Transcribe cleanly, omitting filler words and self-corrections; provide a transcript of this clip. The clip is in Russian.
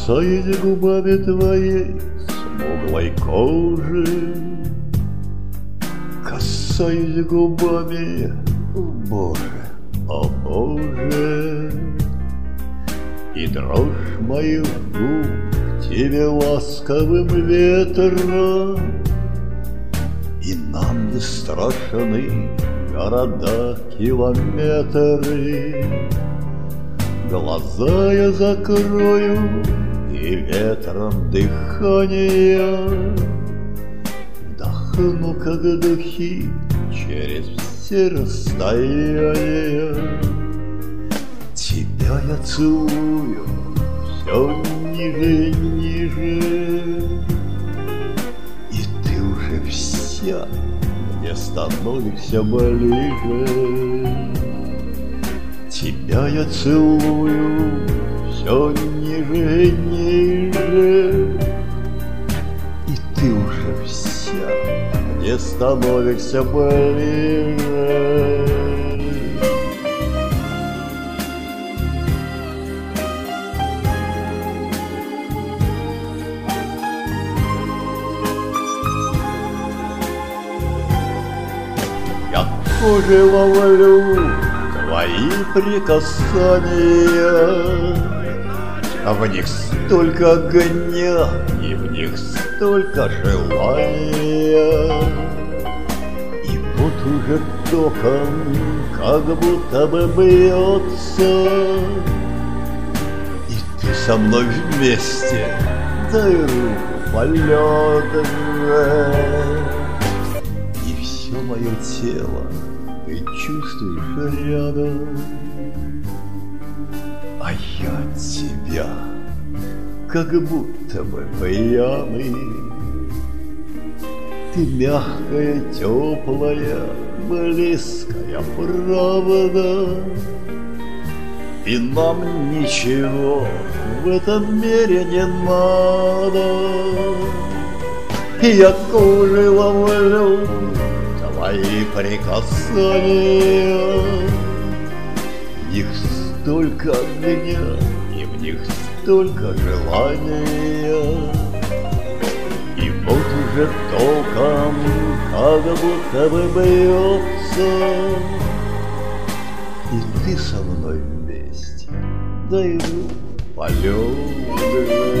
Касаясь губами твоей смуглой кожи, касаюсь губами, о Боже, о Боже, и дрожь моих губ тебе ласковым ветром, и нам не страшны города, километры. Глаза я закрою, и ветром дыхание вдохну, как духи, через все расстояния. Тебя я целую все ниже и ниже, и ты уже вся мне становишься ближе. Тебя я целую все ниже и ниже, и ты уже вся мне становишься ближе. Я тоже ловлю твои прикасания, а в них столько огня, и в них столько желания. И вот уже током, как будто бы бьется, и ты со мной вместе, дай руку, полет же. И все мое тело ты чувствуешь рядом, а я тебя как будто бы пьяный. Ты мягкая, теплая, близкая правда, и нам ничего в этом мире не надо. Я кожей ловлю твои прикасания, в них столько огня, и в них столько желания. И вот уже током, как будто бы бьется, и ты со мной вместе, дай руку, полет.